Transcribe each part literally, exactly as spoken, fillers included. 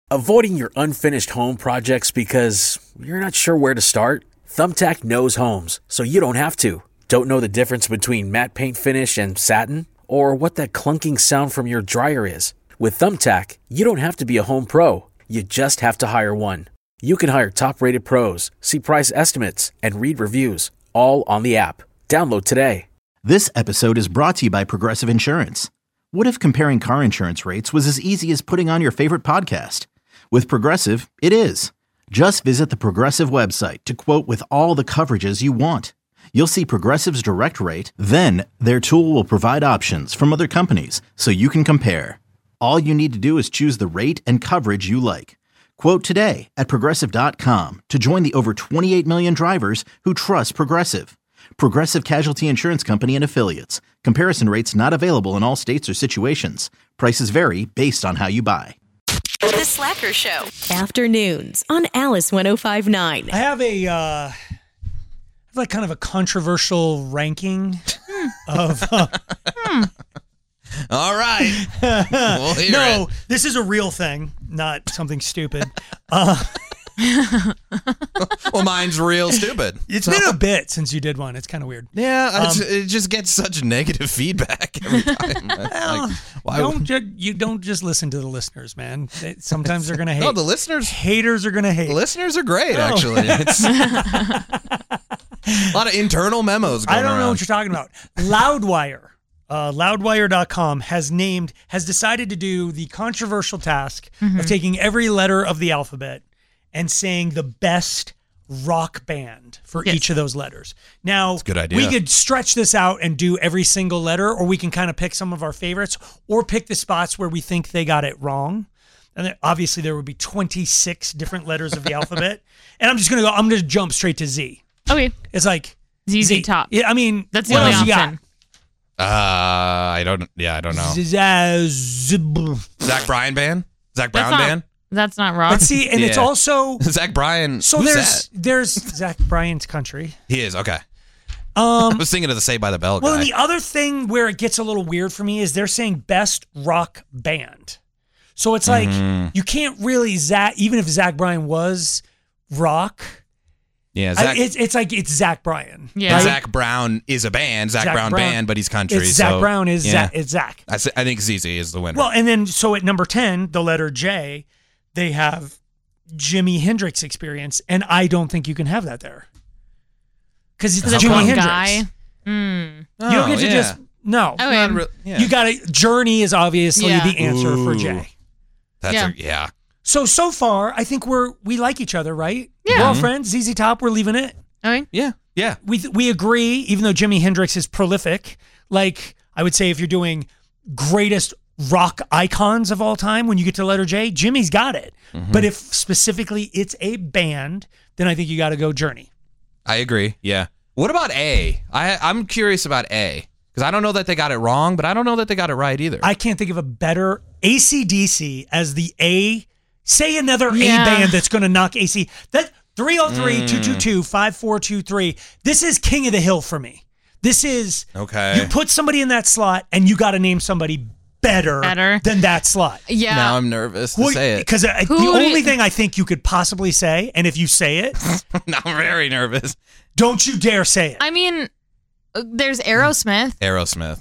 Avoiding your unfinished home projects because you're not sure where to start? Thumbtack knows homes, so you don't have to. Don't know the difference between matte paint finish and satin? Or what that clunking sound from your dryer is? With Thumbtack, you don't have to be a home pro. You just have to hire one. You can hire top-rated pros, see price estimates, and read reviews, all on the app. Download today. This episode is brought to you by Progressive Insurance. What if comparing car insurance rates was as easy as putting on your favorite podcast? With Progressive, it is. Just visit the Progressive website to quote with all the coverages you want. You'll see Progressive's direct rate, then their tool will provide options from other companies so you can compare. All you need to do is choose the rate and coverage you like. Quote today at Progressive dot com to join the over twenty-eight million drivers who trust Progressive. Progressive Casualty Insurance Company and Affiliates. Comparison rates not available in all states or situations. Prices vary based on how you buy. The Slacker Show. Afternoons on Alice one oh five point nine. I have a, uh, I have like kind of a controversial ranking of. Uh, hmm. All right. We'll hear no, it. This is a real thing, not something stupid. Uh, well, mine's real stupid. It's so. been a bit since you did one. It's kind of weird. Yeah, Um, it's, it just gets such negative feedback every time. Well, like, why don't would... ju- you don't just listen to the listeners, man. They, sometimes they're gonna hate. No, the listeners. Haters are gonna hate. The listeners are great, oh. actually. It's a lot of internal memos going I don't around. know what you're talking about. Loudwire. Uh, Loudwire dot com has named, has decided to do the controversial task Mm-hmm. of taking every letter of the alphabet and saying the best rock band for Yes. each of those letters. Now, That's a good idea. we could stretch this out and do every single letter, or we can kind of pick some of our favorites, or pick the spots where we think they got it wrong. And then obviously there would be twenty-six different letters of the alphabet. And I'm just going to go, I'm going to jump straight to Z. Okay. It's like Z Z Z. Top. Yeah, I mean, That's the what only else you got? option. Uh, I don't. Yeah, I don't know. Zaz- Zach Bryan band. Zach Brown That's not, band. That's not rock. But see, and it's Yeah. also Zach Bryan. so who's there's that? there's Zach Bryan's country. He is okay. I Um, was thinking of the Saved by the Bell well, guy. and the other thing where it gets a little weird for me is they're saying best rock band. So it's like Mhm. you can't really Zach, even if Zach Bryan was rock. yeah, I, Zach. it's it's like it's Zach Bryan. Yeah. and right? Zach Brown is a band. Zach, Zach Brown, Brown. band, but he's country. It's Zach so, Brown is yeah. Zach. It's Zach. I, say- I think Z Z is the winner. Well, and then so at number ten, the letter J, they have Jimi Hendrix Experience, and I don't think you can have that there because it's Is it Jimi one Hendrix. guy? Mm. You don't get to Oh, yeah. just no. Okay. Not re- yeah. You got to Journey is obviously Yeah. the answer for Ooh. J. That's Yeah. A, yeah. So so far, I think we're we like each other, right? Yeah. We're all Mhm. friends. Z Z Top, we're leaving it. Okay. Yeah. Yeah. We we agree, even though Jimi Hendrix is prolific. Like I would say, if you're doing greatest rock icons of all time, when you get to letter J, Jimmy's got it. Mm-hmm. But if specifically it's a band, then I think you got to go Journey. I agree. Yeah. What about A? I I'm curious about A because I don't know that they got it wrong, but I don't know that they got it right either. I can't think of a better A C D C as the A. Say another Yeah. A band that's going to knock A C. That three oh three, two two two, five four two three. This is King of the Hill for me. This is Okay. You put somebody in that slot, and you got to name somebody better, Better. than that slot. Yeah. Now I'm nervous to say it. Because the Who do only you- thing I think you could possibly say, and if you say it, now I'm very nervous. don't you dare say it. I mean, uh, there's Aerosmith, Aerosmith.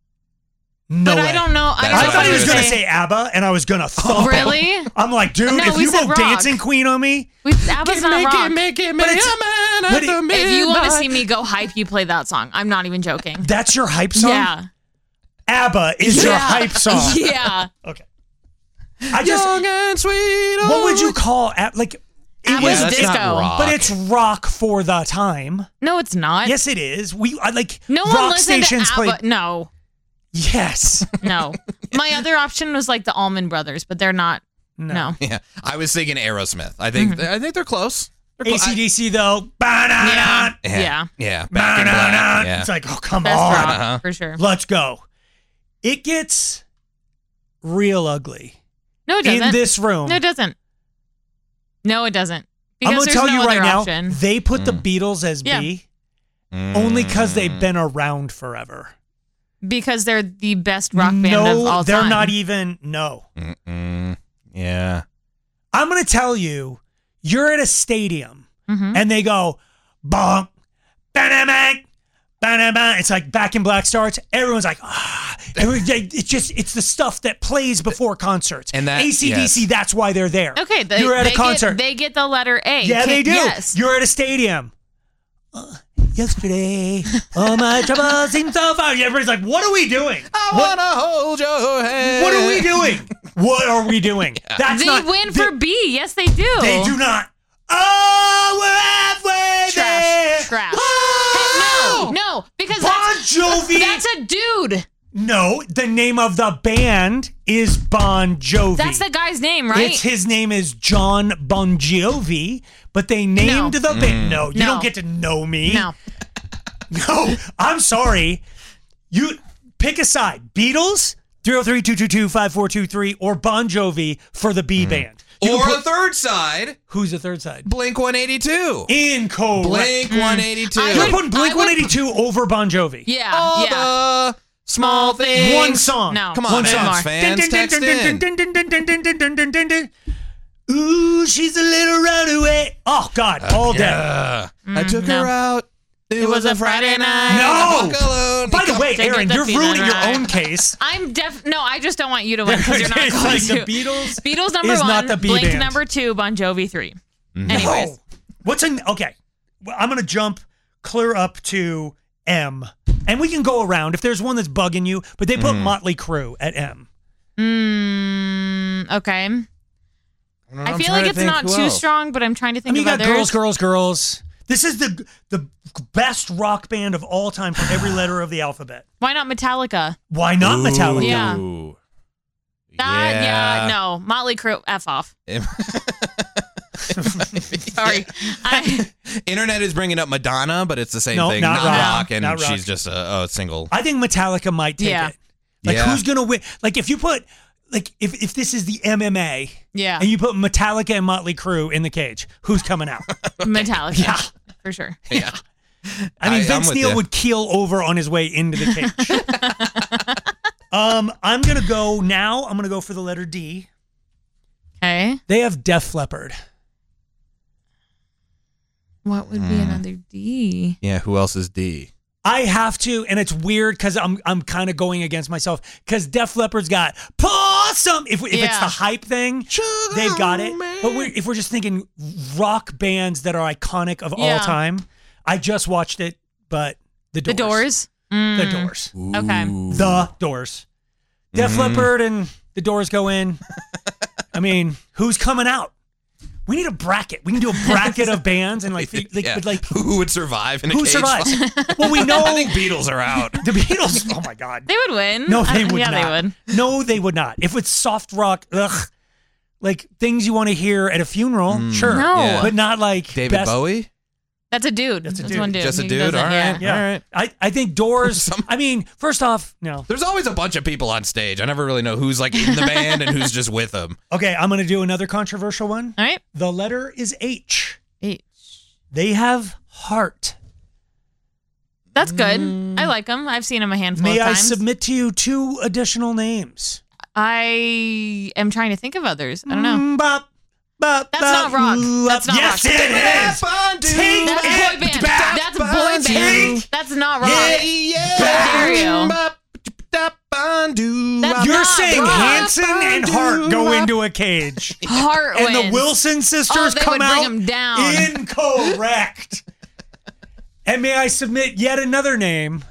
No but way. I don't know. I, That's don't I what thought I he was was gonna going to say ABBA, and I was going to thump him. Really? I'm like, dude, No, if we you said go rock. Dancing Queen on me, We, ABBA's not rock. Make it, But make it's- a man but at the it- If you want to midnight. see me go hype, you play that song. I'm not even joking. that's your hype song? Yeah. ABBA is your Yeah. hype song. Yeah. Okay. I just, Young and sweet. what would you call, ab- like, it ABBA's was, Yeah, that's disco. not rock. but it's rock for the time. No, it's not. Yes, it is. We I, like No one rock listened to stations ABBA. play. No. Yes. No. My other option was like the Allman Brothers, but they're not. No. Yeah, I was thinking Aerosmith. I think I think they're close. They're clo- A C D C though. Ba-na-na. Yeah. I- yeah, Yeah. yeah. Back in Ba-na-na. black. Yeah. It's like, oh, come Best on. rock, Uh-huh. for sure. Let's go. It gets real ugly No, it doesn't. in this room. No, it doesn't. No, it doesn't. Because I'm going to there's tell no you right other now, option. they put the Mm. Beatles as Yeah. B Mm. only because they've been around forever. Because they're the best rock band no, of all they're time. not even, no. Mm-mm. Yeah. I'm going to tell you, you're at a stadium Mm-hmm. and they go, bonk, ba-da-bang, ba-da-bang. It's like Back in Black starts. Everyone's like, ah. Everyone- It's just, it's the stuff that plays before concerts. And that- A C D C, yes. that's why they're there. Okay, they, you're at they a concert. Get, they get the letter A. yeah, Can- they do. Yes. You're at a stadium. Uh, yesterday, all my troubles seem so far. Everybody's like, what are we doing? I What- wanna hold your hand. What are we doing? What are we doing? That's They not, win they, for B. Yes, they do. They do not. Oh, we're halfway there. Trash. Trash. Oh! Hey, no, no, because Bon that's, Jovi. that's a dude. No, the name of the band is Bon Jovi. That's the guy's name, right? It's his name is John Bon Jovi, but they named No. the band. No, you No. don't get to know me. No. No, I'm sorry. You pick a side. Beatles, three oh three, two two two, five four two three, or Bon Jovi for the B band. You Or can a put- third side, who's the third side? Blink one eighty-two. Incorrect. Blink one eighty-two. I You're would- putting Blink I would- one eighty-two over Bon Jovi. Yeah. All yeah. the small things. One song. No. Come on, One Mavs song. fans, text in. Ooh, she's a little runaway. Oh, God, all day. Yeah. I took no. her out. It, was, a Friday night. No. Walk alone. By the way, Take it Aaron, to you're Peanut ruining your Right. own case. I'm def. No, I just don't want you to win because you're not It's going like to. the Beatles. Beatles number is one. not the B Blink band. number two. Bon Jovi three. Mm-hmm. Anyways. No. What's an okay? Well, I'm gonna jump clear up to M, and we can go around if there's one that's bugging you. But they put Motley Crue at M. Mm, okay. I I'm feel trying like to it's think not who too else. strong, but I'm trying to I think mean, you of got others. girls, girls, girls. This is the the best rock band of all time for every letter of the alphabet. Why not Metallica? Why not Metallica? Yeah. Ooh. That, yeah. No. Motley Crue. F off. Sorry. I, Internet is bringing up Madonna, but it's the same No, thing. not Not, rock. rock, and Not rock. she's just a, a single. I think Metallica might take Yeah. it. Like, Yeah. who's gonna win? Like, if you put like if if this is the M M A, yeah. and you put Metallica and Motley Crue in the cage, who's coming out? Metallica. Yeah. For sure. Yeah. I mean, I- I'm Vince with Neil ya. would keel over on his way into the cage. um, I'm gonna go now. I'm gonna go for the letter D. Okay. They have Def Leppard. What would be another D? Yeah. Who else is D? I have to, and it's weird because I'm I'm kind of going against myself because Def Leppard's got Possum. If if it's Yeah. the hype thing, they've got it. But we're, if we're just thinking rock bands that are iconic of all Yeah. time, I just watched it, but the The Doors, Doors? the Mm, Doors, Okay. the Doors, Def Leppard and the Doors go in. I mean, who's coming out? We need a bracket. We can do a bracket of bands and like, like, Yeah. but like Who would survive in a who cage survives? fight? Well, we know I think Beatles are out. the Beatles. Oh my God. They would win. No, they Uh, would yeah, not. they would. No, they would not. If it's soft rock, ugh, like things you want to hear at a funeral, sure. No. Yeah. But not like David best- Bowie? That's a dude. That's a That's dude. one dude. Just a He dude? does it, All right. yeah. Yeah. All right. I, I think Doors, Some- I mean, first off, no. There's always a bunch of people on stage. I never really know who's like in the band and who's just with them. Okay, I'm going to do another controversial one. All right. The letter is H. H. They have Heart. That's good. I like him. I've seen him a handful May of I times. submit to you two additional names? I am trying to think of others. I don't know. Mm, bop, bop, That's bop, not rock. ooh, That's up. not yes, rock. it is. Take That's it boy band. back. That's boy band. Take That's not rock. it yeah. How dare you? That's You're not saying rock. Hanson and Hart go into a cage. Heart And the wins. Wilson sisters Oh, they come would bring out 'em down. incorrect. And may I submit yet another name?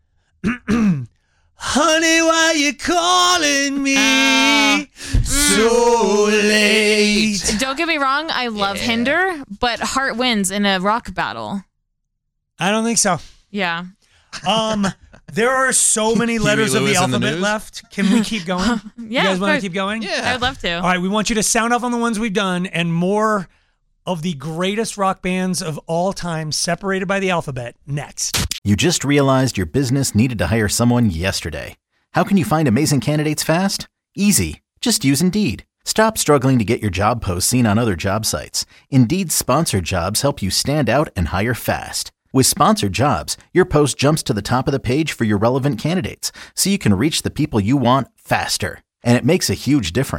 Honey, why you calling me Uh, so late? Don't get me wrong. I love Hinder, but Heart wins in a rock battle. I don't think so. Yeah. Um, there are so many letters of the Lewis in the alphabet news? left. Can we keep going? Yeah. You guys of want to course. keep going? Yeah. I would love to. All right, we want you to sound off on the ones we've done and more of the greatest rock bands of all time separated by the alphabet next. You just realized your business needed to hire someone yesterday. How can you find amazing candidates fast? Easy. Just use Indeed. Stop struggling to get your job posts seen on other job sites. Indeed's sponsored jobs help you stand out and hire fast. With sponsored jobs, your post jumps to the top of the page for your relevant candidates, so you can reach the people you want faster. And it makes a huge difference.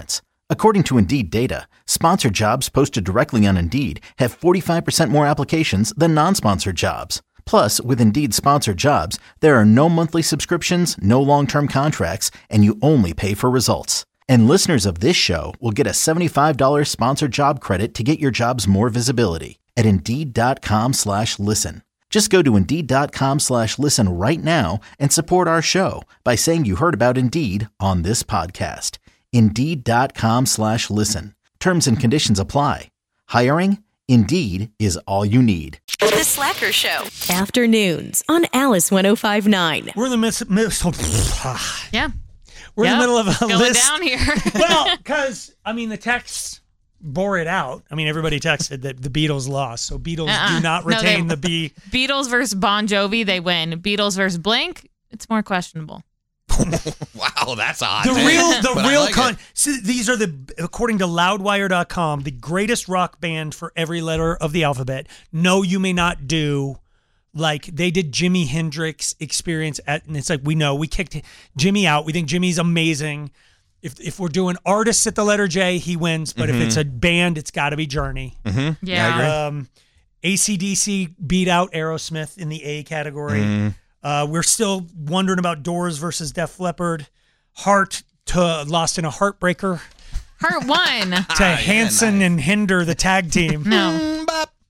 According to Indeed data, sponsored jobs posted directly on Indeed have forty-five percent more applications than non-sponsored jobs. Plus, with Indeed sponsored jobs, there are no monthly subscriptions, no long-term contracts, and you only pay for results. And listeners of this show will get a seventy-five dollars sponsored job credit to get your jobs more visibility at Indeed.com slash listen. Just go to Indeed.com slash listen right now and support our show by saying you heard about Indeed on this podcast. Indeed.com slash listen. Terms and conditions apply. Hiring? Indeed is all you need. The Slacker Show. Afternoons on Alice ten fifty-nine. We're in the midst. midst Yeah. we're in Yep. the middle of a Going list. down here. Well, because I mean the texts bore it out. I mean everybody texted that the Beatles lost, so Beatles Uh-uh. do not No, retain they- the B. Beatles versus Bon Jovi, they win. Beatles versus Blink, it's more questionable. Wow, that's odd. The real, the But I real like con. it. See, these are the, according to Loudwire dot com, the greatest rock band for every letter of the alphabet. No, you may not do. Like they did Jimi Hendrix Experience at, and it's like we know we kicked Jimmy out. We think Jimmy's amazing. If if we're doing artists at the letter J, he wins. But Mm-hmm. if it's a band, it's got to be Journey. Mm-hmm. Yeah. I agree. Um, A C D C beat out Aerosmith in the A category. Mm. Uh, we're still wondering about Doors versus Def Leppard. Heart to Lost in a Heartbreaker Heart one. to yeah, Hanson nice. and Hinder, the tag team. No.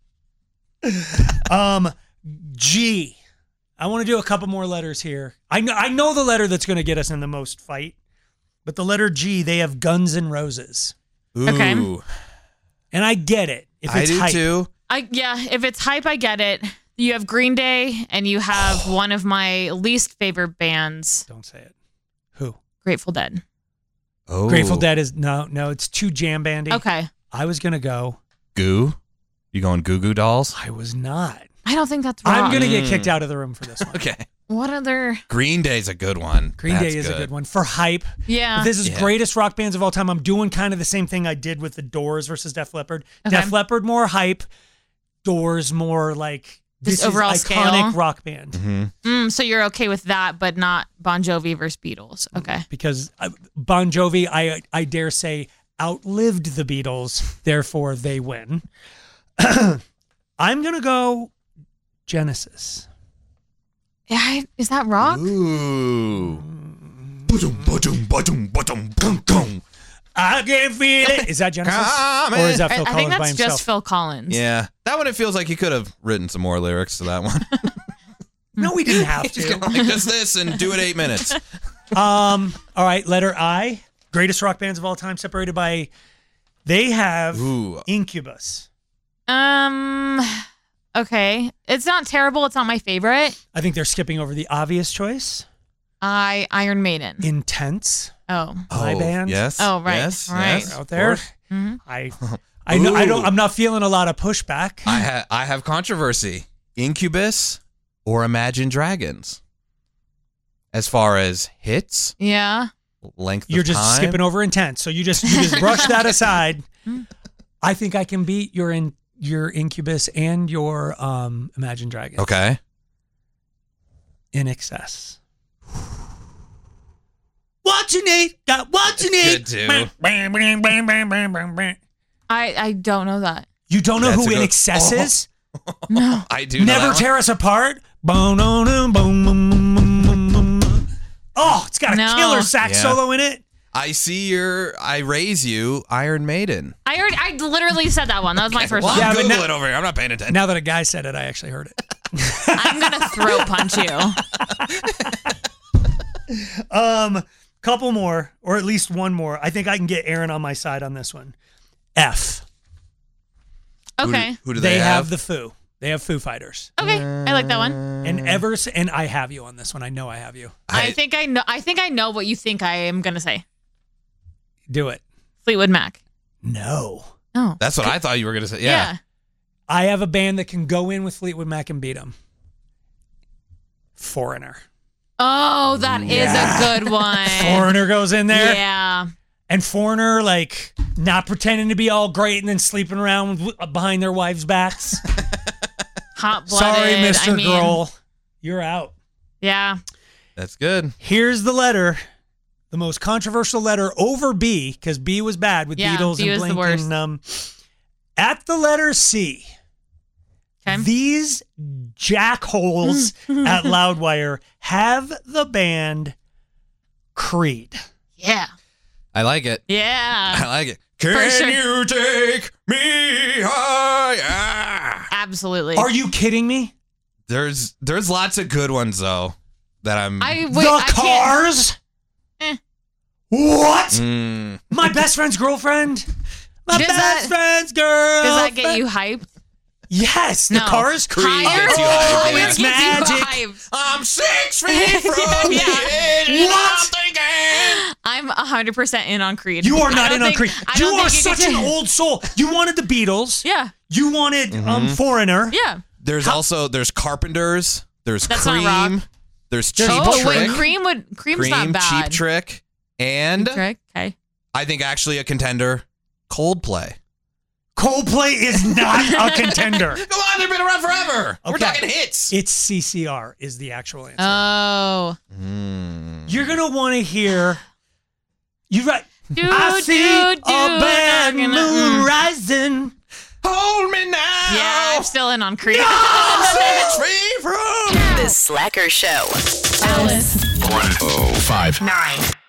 Um, G. I want to do a couple more letters here. I know I know the letter that's going to get us in the most fight, but the letter G. They have Guns N' Roses, Ooh, Okay. and I get it. If I it's do hype. too. I yeah, if it's hype, I get it. You have Green Day and you have one of my least favorite bands, Don't say it. Who? Grateful Dead. Oh, Grateful Dead is no, no. It's too jam bandy. Okay. I was gonna go. Goo. You going Goo Goo Dolls? I was not. I don't think that's wrong. I'm gonna get Mm. kicked out of the room for this one. Okay. What other? Green Day's a good one. Green That's Day is good. a good one for hype. Yeah. If this is Yeah. greatest rock bands of all time. I'm doing kind of the same thing I did with the Doors versus Def Leppard. Okay. Def Leppard more hype, Doors more like this Just overall is scale? iconic rock band. Mm-hmm. Mm, so you're okay with that, but not Bon Jovi versus Beatles. Okay. Because uh, Bon Jovi, I I dare say, outlived the Beatles. Therefore, they win. I'm gonna go Genesis. Yeah, I- is that rock? Ooh. Ba-dum, ba-dum, ba-dum, ba-dum, bum, bum. I can feel it. Is that Genesis, Come or is that I, Phil I Collins think by that's himself? just Phil Collins. Yeah, that one. It feels like he could have written some more lyrics to that one. No, we didn't have He's to. gonna like just this and do it eight minutes. Um. All right. Letter I. Greatest rock bands of all time, separated by. They have Ooh. Incubus. Um. Okay. It's not terrible. It's not my favorite. I think they're skipping over the obvious choice. I Iron Maiden. Intense. Oh. My oh, band. Yes. Oh, right. Yes. All right. yes, Out of there. course. Mhm. I. I know. I don't. Ooh. I'm not feeling a lot of pushback. I ha- I have controversy. Incubus or Imagine Dragons. As far as hits, Yeah. length You're of just time. skipping over intense. So you just you just brush that aside. I think I can beat your in your Incubus and your um Imagine Dragons. Okay. In excess. What you need? Got what you It's need? good, too. Bam, bam, bam, bam, bam, bam, bam, bam. I I don't know that. You don't know That's who a In good- Excess Oh. is? No. I do. know Never that one. Tear Us Apart. Boom, boom, boom, boom, boom, boom, boom, boom. Oh, it's got a No. killer sax Yeah. solo in it. I see your. I raise you, Iron Maiden. I already I literally said that one. That was my first Well, one. Yeah, I'm but Googling now- over here. I'm not paying attention. Now that a guy said it, I actually heard it. I'm gonna throat punch you. Um, couple more, or at least one more. I think I can get Aaron on my side on this one. F. Who do- Okay. Who do, They, they, have? the Foo. They have Foo Fighters. Okay. I like that one. And ever s- and I have you on this one. I know I have you. I, think I know I think I know what you think I am gonna say. Do it. Fleetwood Mac. No. Oh. That's what I thought you were gonna say. Yeah. Yeah. I have a band that can go in with Fleetwood Mac and beat them. Foreigner. Oh, that is Yeah. a good one. Foreigner goes in there. Yeah. And Foreigner, like, not pretending to be all great and then sleeping around with, behind their wives' backs. Hot blooded. Sorry, Mister I mean, Girl. You're out. Yeah. That's good. Here's the letter the most controversial letter over B, because B was bad with Yeah, Beatles B and was the Blink. worst. And, um, at the letter C, Okay. these jackholes at Loudwire have the band Creed. Yeah. I like it. I Yeah. like it. Can sure. you take me higher? Absolutely. Are you kidding me? There's there's lots of good ones though that I'm. I wait, the I can't. Cars? Eh. What? Mm, My best friend's girlfriend? My Does best that- friend's girl. Does that get you hyped? Yes, the No. Cars. Creed Higher? gets you hyped, Oh, yeah. it It's gets you magic. hyped. I'm six feet from Yeah. the edge. and What? I'm thinking. I'm one hundred percent in on Creed. You are I not don't in on think- Creed. I You don't are think such can an take- old soul. You wanted the Beatles. Yeah. You wanted um Foreigner. Yeah. There's also there's Carpenters. There's That's not Cream. rock. There's Cheap Oh, Trick. wait, Cream would Cream's Cream, not bad. Cheap Trick, and Cheap Trick. Okay. I think actually a contender, Coldplay. Coldplay is not a contender. Come on, they've been around forever. We're Okay. talking hits. It's C C R is the actual answer. Oh. Mm. You're gonna want to hear. You right. Do, I see do, a do, bad not gonna- moon mm. rising. Hold me now. Yeah, I'm still in on Creed. Six feet from. The Slacker Show. Alice. one oh five Nine.